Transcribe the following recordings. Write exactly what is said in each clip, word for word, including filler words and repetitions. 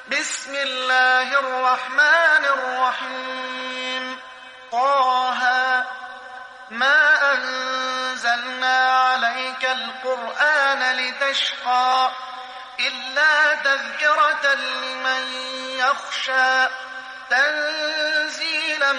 بسم الله الرحمن الرحيم. طه ما أنزلنا عليك القرآن لتشقى إلا تذكرة لمن يخشى تنزيلا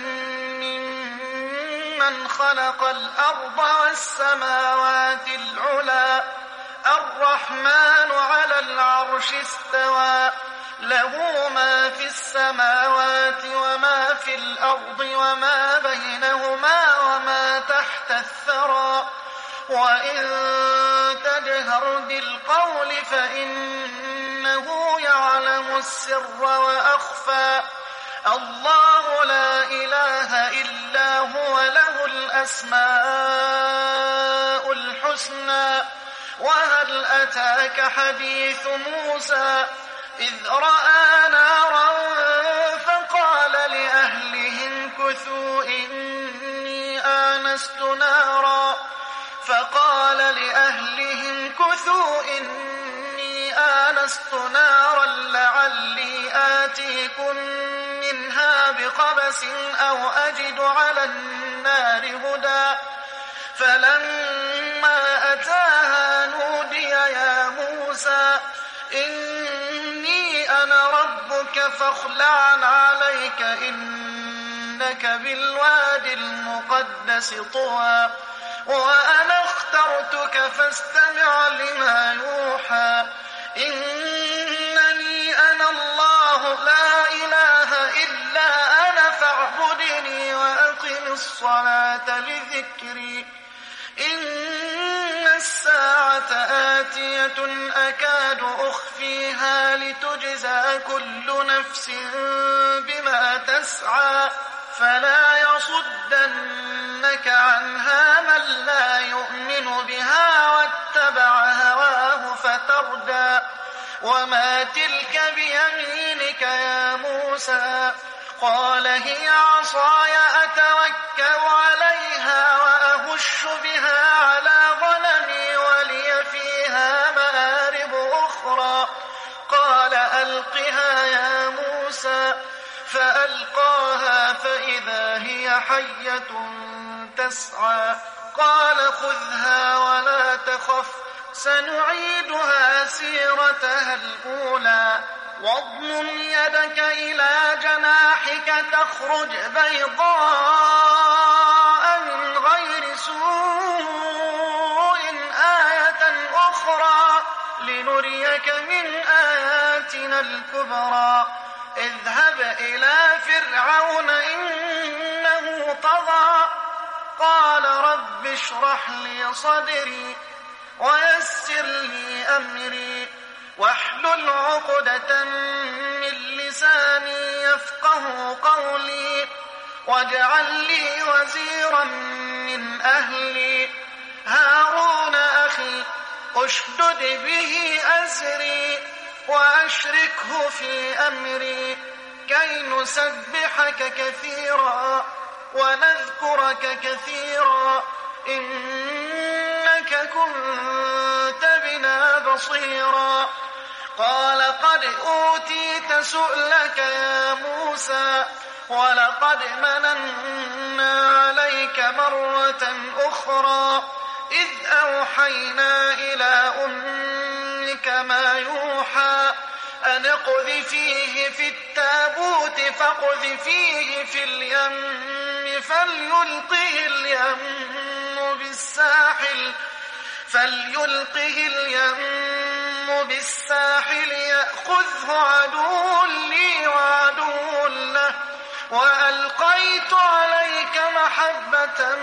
ممن خلق الأرض والسماوات العلى الرحمن على العرش استوى له ما في السماوات وما في الأرض وما بينهما وما تحت الثرى وإن تجهر بالقول فإنه يعلم السر وأخفى الله لا إله إلا هو له الأسماء الحسنى. وهل أتاك حديث موسى إذ رأى نارا فقال لأهلهم كثوا إني آنست نارا فقال لأهلهم كثوا إني آنست نارا لعلي آتيكم منها بقبس أو أجد على النار هدى فلما أتاها نودي يا موسى إني أنا ربك فاخلع عليك إنك بالواد المقدس طوى وأنا اخترتك فاستمع لما يوحى إنني أنا الله لا إله إلا أنا فاعبدني وأقم الصلاة لذكري إن الساعة آتية أكاد أخفيها لتجزى كل نفس بما تسعى فلا يصدنك عنها من لا يؤمن بها واتبع هواه فتردى وما تلك بيمينك يا موسى قال هي عصاي أتوكل عليها وأهش بها على غنمي ولي فيها مآرب أخرى قال ألقها يا موسى فألقاها فإذا هي حية تسعى قال خذها ولا تخف سنعيدها سيرتها الأولى واضمم يدك إلى جناحك تخرج بيضاء من غير سوء آية أخرى لنريك من آياتنا الكبرى اذهب إلى فرعون إنه طغى قال رب اشرح لي صدري ويسر لي أمري واحلل عقدة من لساني يفقه قولي واجعل لي وزيرا من أهلي هارون أخي اشدد به أزري وأشركه في أمري كي نسبحك كثيرا ونذكرك كثيرا إنك كنت بنا بصيرا قال قد أوتيت سؤلك يا موسى ولقد مننا عليك مرة أخرى إذ أوحينا إلى أمك ما يوحى أن اقذفيه في التابوت فاقذفيه في اليم فليلقه اليم بالساحل فليلقه اليم بالساحل يأخذه عدو لي وعدو له وألقيت عليك محبة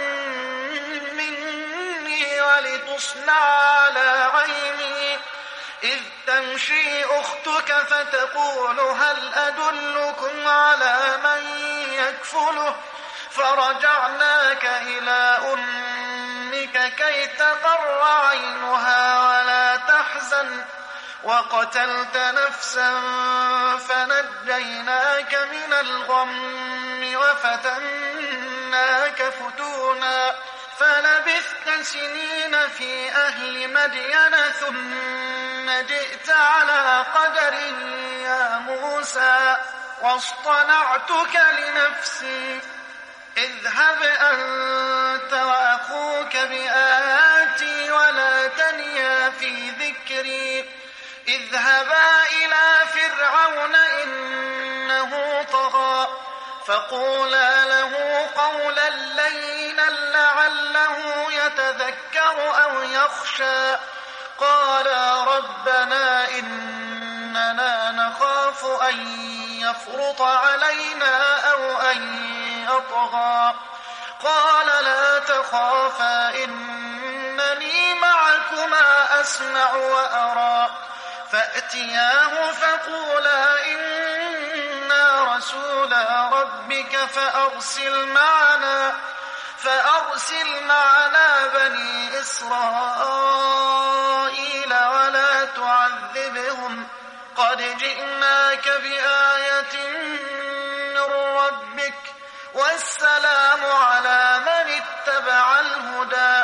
مني ولتصنع على عيني إذ تمشي أختك فتقول هل أدلكم على من يكفله فرجعناك إلى أمك كي تقر عينها ولا تحزن وقتلت نفسا فنجيناك من الغم وفتناك فتونا فلبثت سنين في أهل مدين ثم جئت على قدر يا واصطنعتك لنفسي اذهب أنت وأخوك بآياتي ولا تنيا في ذكري اذهبا إلى فرعون إنه طغى فقولا له قولا لينا لعله يتذكر أو يخشى قالا ربنا إننا نخاف أن يفرط علينا أو أن يطغى قال لا تخافا إنني معكما أسمع وأرى فأتياه فقولا إنا رسولا ربك فأرسل معنا فأرسل معنا بني إسرائيل ولا تعذبهم قد جئناك بآية من ربك والسلام على من اتبع الهدى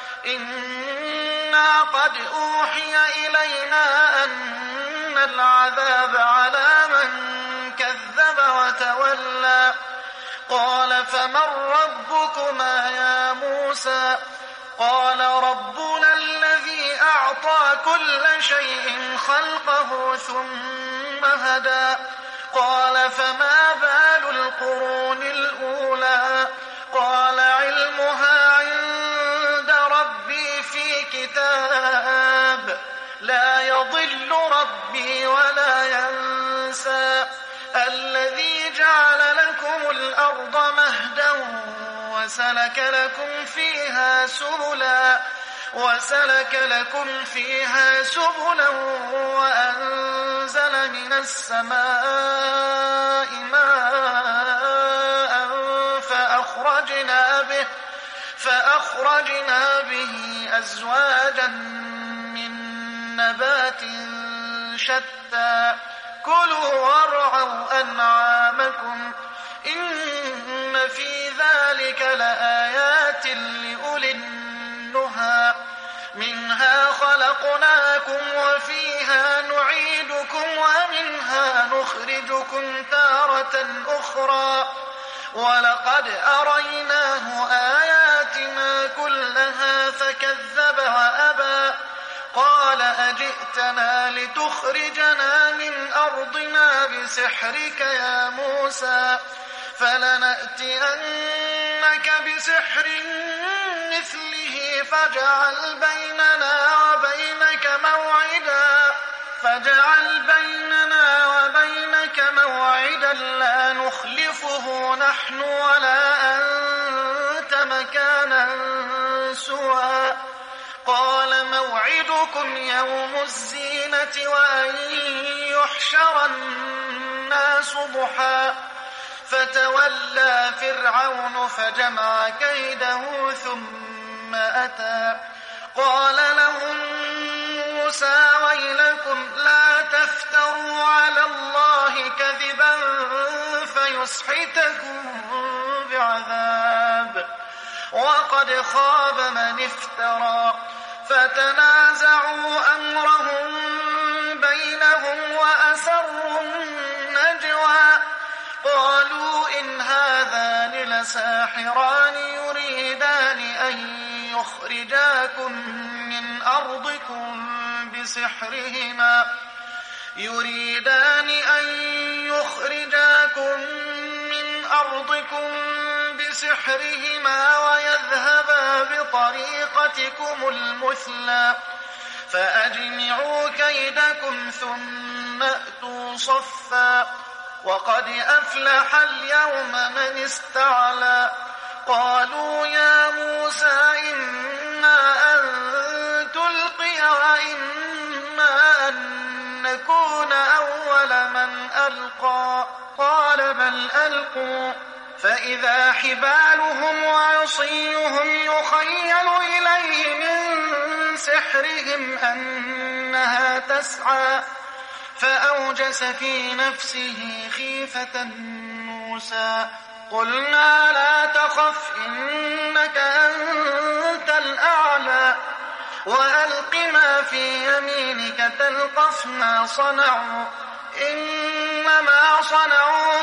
إنا قد أوحي إلينا أن العذاب على من كذب وتولى قال فمن ربكما يا موسى قال ربنا الذي أعطى كل شيء خلقه ثم هدى قال فما بال القرون الأولى قال علمها عند ربي في كتاب لا يضل ربي ولا ينسى الذي جعل لكم الأرض مهدا وسلك لكم فيها سبلا وسلك لكم فيها سبلا وأنزل من السماء ماء فأخرجنا به فأخرجنا به أزواجا من نبات شتى كلوا وارعوا أنعامكم إن في ذلك لآيات لأولي النهى منها خلقناكم وفيها نعيدكم ومنها نخرجكم تارة أخرى ولقد أريناه آياتنا كلها فكذب وأبى قال أجئتنا لتخرجنا من أرضنا بسحرك يا موسى فلنأتينك بسحر مثله فاجعل بيننا وبينك موعدا فاجعل بيننا وبينك موعدا لا نخلفه نحن ولا أنت مكانا سوى قال موعدكم يوم الزينة وأن يحشر الناس ضحى فتولى فرعون فجمع كيده ثم أتى قال لهم موسى ويلكم لا تفتروا على الله كذبا فيسحتكم بعذاب وقد خاب من افترى فتنازعوا أمرهم بينهم وأسروا النجوى قالوا إن هذان لساحران يريدان أن يخرجاكم من أرضكم بسحرهما يريدان أن يخرجاكم من أرضكم بسحرهما ويذهبا بطريقتكم المثلى فأجمعوا كيدكم ثم أتوا صفا وقد أفلح اليوم من استعلى قالوا يا موسى إما أن تلقي وإما أن نكون أول من ألقى قال بل ألقوا فإذا حبالهم وعصيهم يخيل إليه من سحرهم أنها تسعى فأوجس في نفسه خيفة موسى قلنا لا تخف إنك أنت الأعلى وألق ما في يمينك تلقف ما صنعوا إنما صنعوا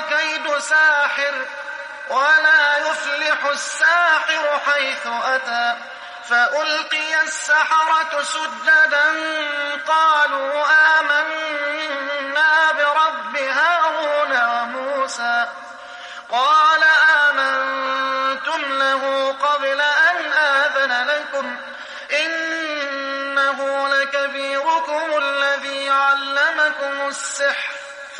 ساحر ولا يفلح الساحر حيث أتى فألقي السحرة سجدا قالوا آمنا برب هارون وموسى قال آمنتم له قبل أن آذن لكم إنه لكبيركم الذي علمكم السحر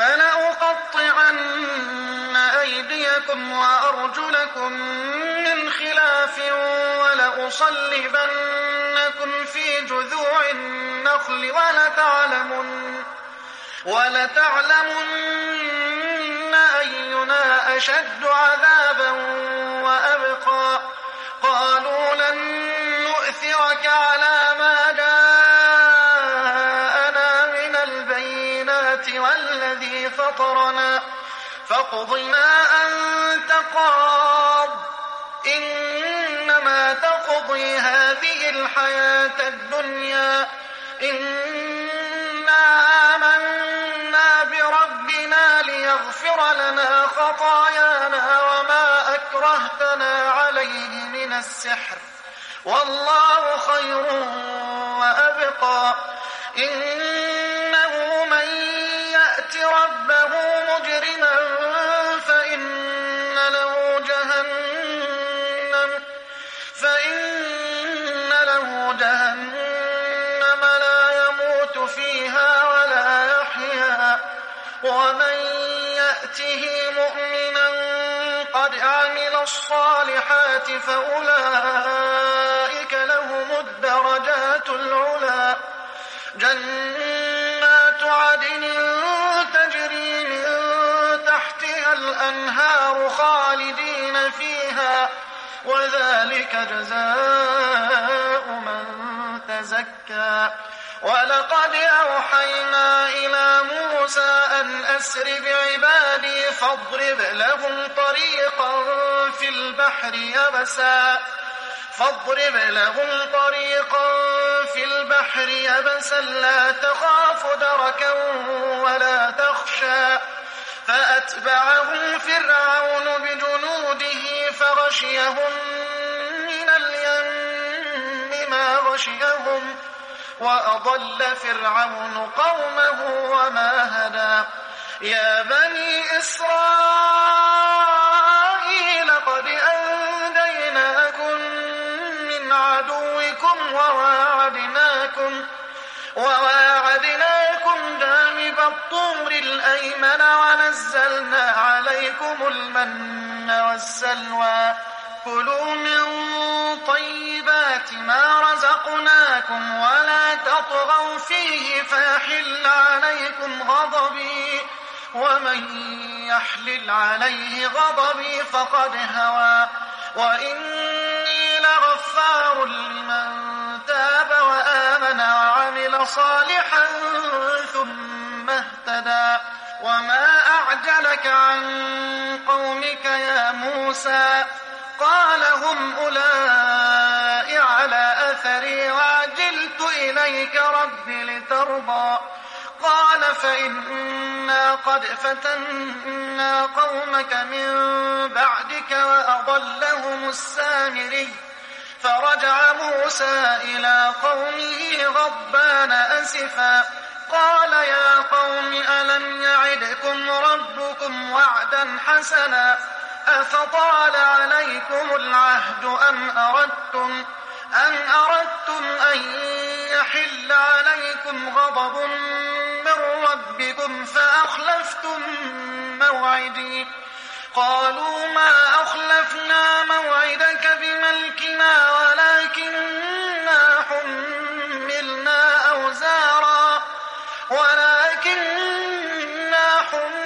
فلأقطعن أيديكم وأرجلكم من خلاف ولأصلبنكم في جذوع النخل ولتعلمن, ولتعلمن أينا أشد عذابا وأبقى قالوا لن نؤثرك على ما جاءنا من البينات والذي فطرنا فاقض ما أنت قاض إنما تقضي هذه الحياة الدنيا إنا آمنا بربنا ليغفر لنا خطايانا وما أكرهتنا عليه من السحر والله خير وأبقى إنه من يأت ربه مجرما فإن له جهنم فإن له جهنم لا يموت فيها ولا يحيا ومن يأته مؤمنا قد عمل الصالحات فأولئك لهم الدرجات العلى جنات عدن تجري من تحتها الأنهار خالدين فيها وذلك جزاء من تزكى ولقد أوحينا إلى موسى أن أسر بعبادي فاضرب لهم طريقا في البحر يبسا فاضرب لهم طريقا في البحر يبسا لا تخاف دركا ولا تخشى فأتبعهم فرعون بجنوده فغشيهم من اليم ما غشيهم وأضل فرعون قومه وما هدى يا بني إسرائيل قد أنجيناكم من عدوكم وواعدناكم وواعدناكم جانب الطور الأيمن ونزلنا عليكم المن والسلوى كلوا من طيبات ما رزقناكم ولا تطغوا فيه فيحل عليكم غضبي ومن يحلل عليه غضبي فقد هوى وإني لغفار لمن تاب وآمن وعمل صالحا ثم اهتدى وما أعجلك عن قومك يا موسى قال هم أولئك على أثري وعجلت إليك رب لترضى قال فإنا قد فتنا قومك من بعدك وأضلهم السامري فرجع موسى إلى قومه غضبان أسفا قال يا قوم ألم يعدكم ربكم وعدا حسنا أفطال عليكم العهد أم أردتم أن أردتم أن يحل عليكم غضب من ربكم فأخلفتم موعدي قالوا ما أخلفنا موعدك بملكنا ولكننا حملنا أوزارا ولكننا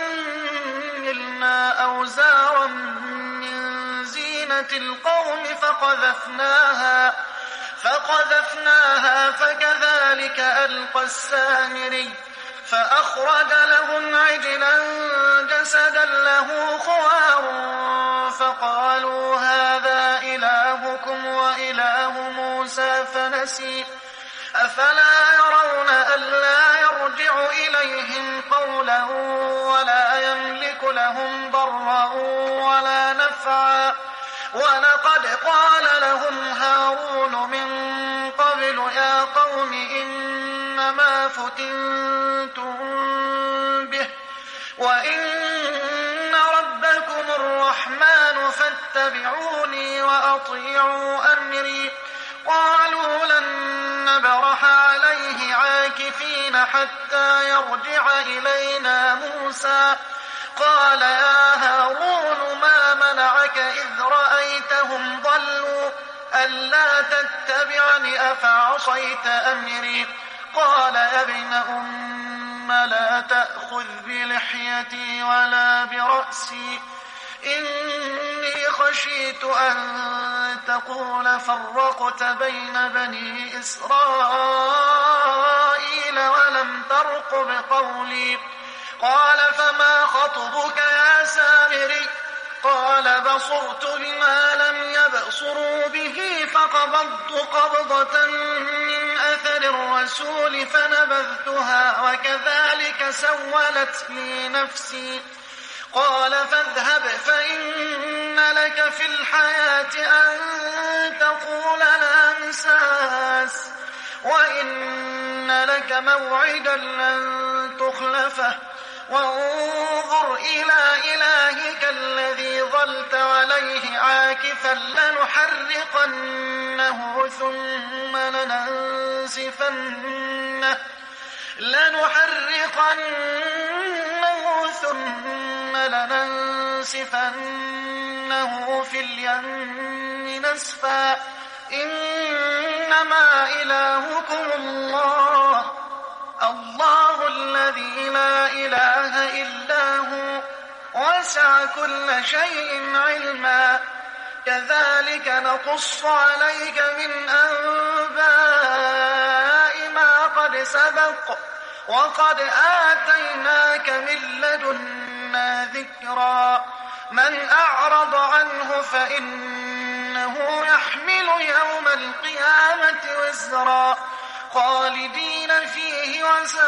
حملنا أوزارا من زينة القوم فقذفناها فقذفناها فكذلك ألقى السامري فأخرج لهم عجلا جسدا له خوار فقالوا هذا إلهكم وإله موسى فنسي أفلا يرون ألا يرجع إليهم قولا ولا يملك لهم ضرا ولا نفعا ولقد قال لهم هارون من قبل يا قوم إنما فتنتم به وإن ربكم الرحمن فاتبعوني وأطيعوا أمري قالوا لن نبرح عليه عاكفين حتى يرجع إلينا موسى قال يا هارون ما منعك إذ رأيتهم ضلوا ألا تتبعني أفعصيت أمري قال يا ابن أم لا تأخذ بلحيتي ولا برأسي إني خشيت أن تقول فرقت بين بني إسرائيل ولم ترقب قولي قال فما خطبك يا سامري قال بصرت بما لم يبصروا به فقبضت قبضة من أثر الرسول فنبذتها وكذلك سولت لي نفسي قال فاذهب فإن لك في الحياة أن تقول لا مساس وإن لك موعدا لن تخلفه وانظر إلى إلهك الذي ظلت عليه عاكفا لنحرقنه ثم لننسفنه لنحرقنه ثم لننسفنه في اليم نسفا إنما إلهكم الله الله الذي لا إله إلا هو وسع كل شيء علما كذلك نقص عليك من أنباء ما قد سبق وقد آتيناك من لدنا ذكرا من أعرض عنه فإنه يحمل يوم القيامة وزرا خالدين فيه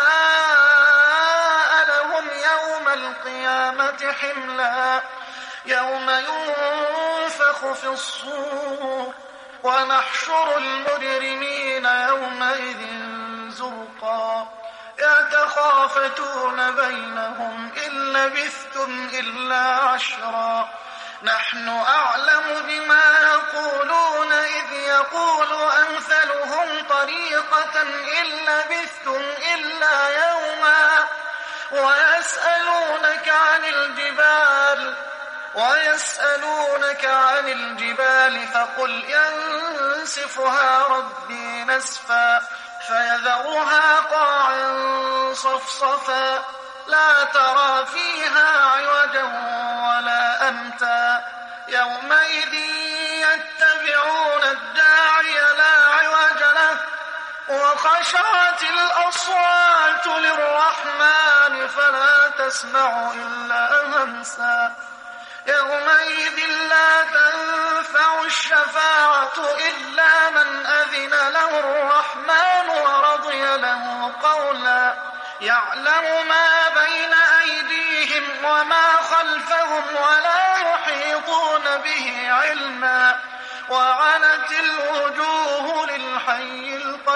وساء لهم يوم القيامة حملا يوم ينفخ في الصور ونحشر المجرمين يومئذ زرقا يتخافتون بينهم إن لبثتم إلا عشرا نحن أعلم بما يقولون إذ يقول أمثلهم طريقة إن لبثتم إلا يوما ويسألونك عن الجبال ويسألونك عن الجبال فقل ينسفها ربي نسفا فيذرها قاعا صفصفا لا ترى فيها عوجا ولا أمتا يومئذ يتبعون الداعي لا عوج له وخشعت الأصوات للرحمن فلا تسمع إلا همسا يومئذ لا تنفع الشفاعة إلا من أذن له الرحمن ورضي له قولا يعلم ما بين أيديهم وما خلفهم ولا يحيطون به علما وعنت الوجوه للحي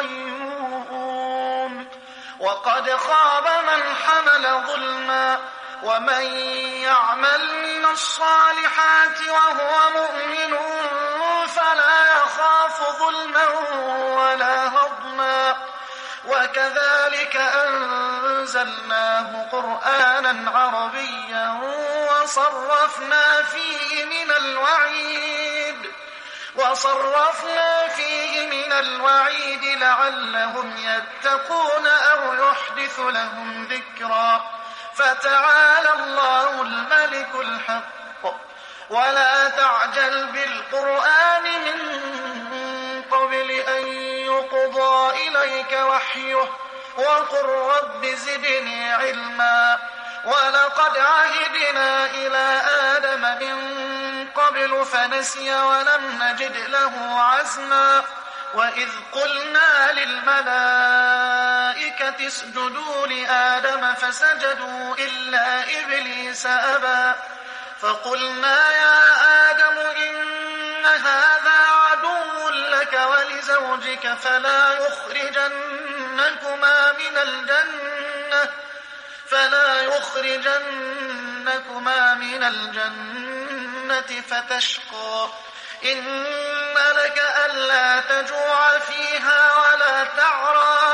القيوم وقد خاب من حمل ظلما ومن يعمل من الصالحات وهو مؤمن فلا يخاف ظلما ولا هضما وكذلك أنزلناه قرآنا عربيا وصرفنا فيه من الوعيد وصرفنا فيه من الوعيد لعلهم يتقون أو يحدث لهم ذكرا فتعالى الله الملك الحق ولا تعجل بالقرآن من قبل أن يقضى إليك وحيه وقل رب زدني علما ولقد عهدنا إلى آدم من قبل فنسي ولم نجد له عزما وإذ قلنا للملائكة اسجدوا لآدم فسجدوا إلا إبليس إبليس أبى فقلنا يا آدم إن هذا عدو لك ولزوجك فلا يخرجنكما من الجنة فلا يخرجنكما من الجنة فتشقى إن لك ألا تجوع فيها ولا تعرى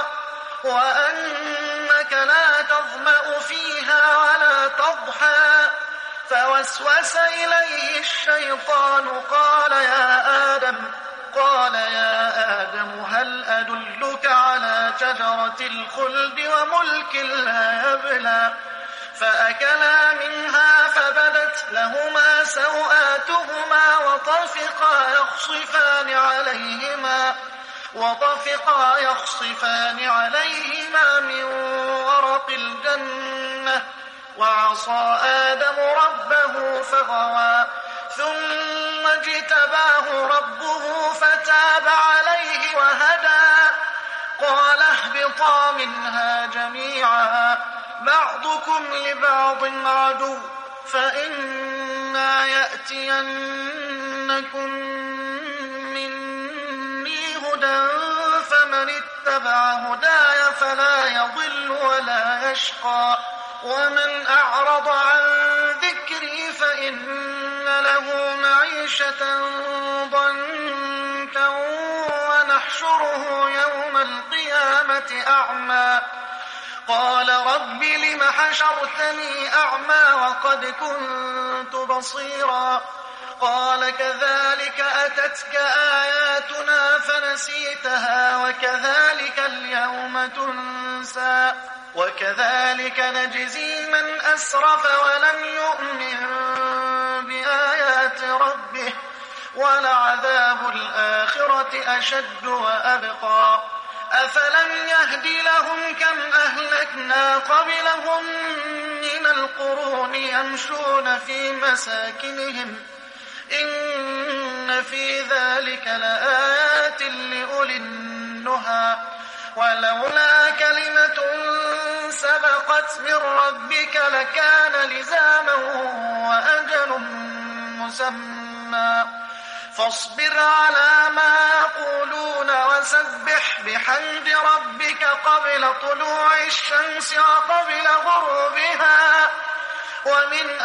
وأنك لا تظمأ فيها ولا تضحى فوسوس إليه الشيطان قال يا آدم قال يا آدم هل أدلك على شجرة الخلد وملك لا يبلى فأكلا منها فبدت لهما سوآتهما وطفقا يخصفان عليهما وطفقا يخصفان عليهما من ورق الجنة وعصى آدم ربه فغوى ثم اجتباه ربه فتاب عليه وهدى قال اهبطا منها جميعا بعضكم لبعض عدو فإما يأتينكم مني هدى فمن اتبع هداي فلا يضل ولا يشقى ومن أعرض عن ذكري فإن له معيشة ضنكا ونحشره يوم القيامة أعمى قال رب لم حشرتني أعمى وقد كنت بصيرا قال كذلك أتتك آياتنا فنسيتها وكذلك اليوم تنسى وكذلك نجزي من أسرف ولم يؤمن بآيات ربه ولعذاب الآخرة أشد وأبقى أفلم يهد لهم كم أهلكنا قبلهم من القرون يمشون في مساكنهم إن في ذلك لآيات لأولي النهى ولولا كلمة سبقت من ربك لكان لزاما وأجل مسمى فاصبر على ما يقولون وسبح بحمد ربك قبل طلوع الشمس وقبل غروبها ومن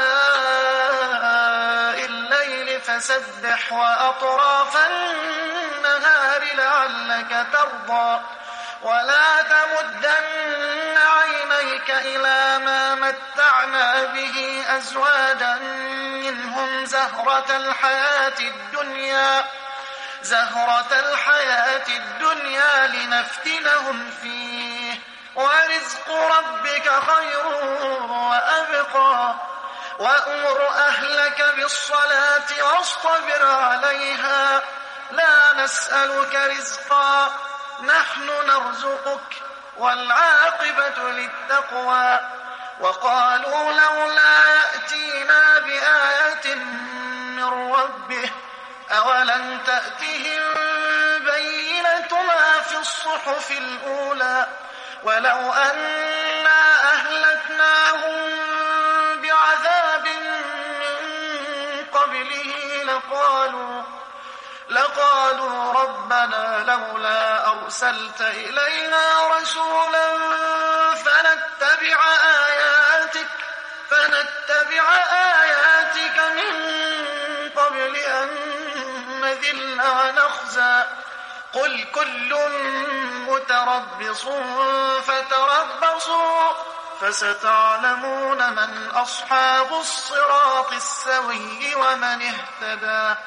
آناء الليل فسبح وأطراف النهار لعلك ترضى ولا تمدن عينيك إلى ما متعنا به أزواجا منهم زهرة الحياة الدنيا زهرة الحياة الدنيا لنفتنهم فيه ورزق ربك خير وأبقى وأمر أهلك بالصلاة واصطبر عليها لا نسألك رزقا نحن نرزقك والعاقبة للتقوى وقالوا لولا يأتينا بآية من ربه أولم تأتهم بينة ما في الصحف الأولى ولو أنا أهلكناهم بعذاب من قبله لقالوا لقالوا ربنا لولا أرسلت إلينا رسولا فنتبع آياتك فنتبع آياتك من قبل أن نذل ونخزى قل كل متربص فتربصوا فستعلمون من أصحاب الصراط السوي ومن اهتدى.